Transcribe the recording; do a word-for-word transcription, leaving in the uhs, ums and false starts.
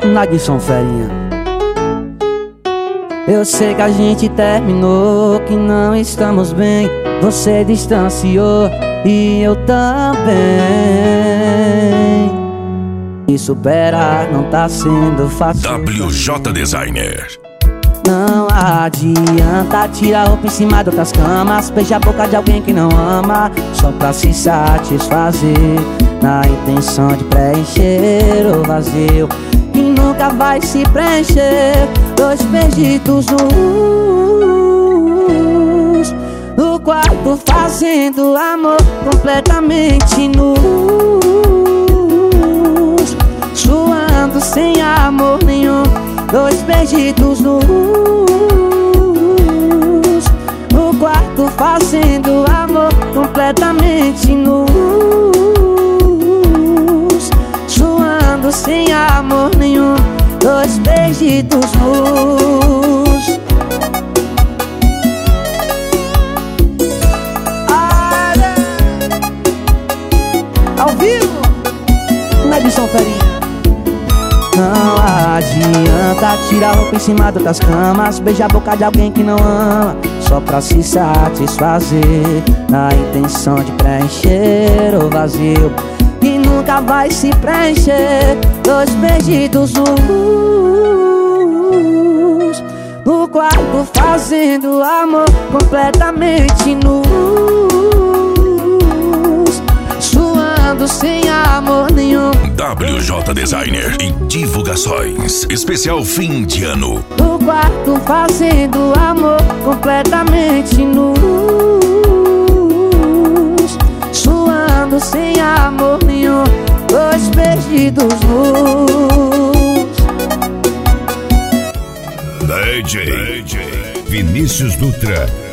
Nadson Ferinha. Eu sei que a gente terminou, que não estamos bem. Você distanciou e eu também. E superar não tá sendo fácil. W J Designer. Não adianta tirar a roupa em cima de outras camas, beijar a boca de alguém que não ama, só pra se satisfazer, na intenção de preencher o vazio que nunca vai se preencher. Dois beijitos nus no quarto fazendo amor completamente nus, suando sem amor nenhum. Dois beijitos nus no quarto fazendo amor completamente nus, suando sem amor nenhum. Dois beijitos nus. Olha, ao vivo, Nadson Ferinha. Não adianta tirar a roupa em cima de outras camas, beijar a boca de alguém que não ama, só pra se satisfazer, na intenção de preencher o vazio que nunca vai se preencher. Dois beijitos nus no quarto fazendo amor completamente nus, suando sem amor nenhum. W J Designer e divulgações. Especial fim de ano. No quarto fazendo amor completamente nus, suando sem amor nenhum. Dois beijitos nus. D J Vinícius Dutra.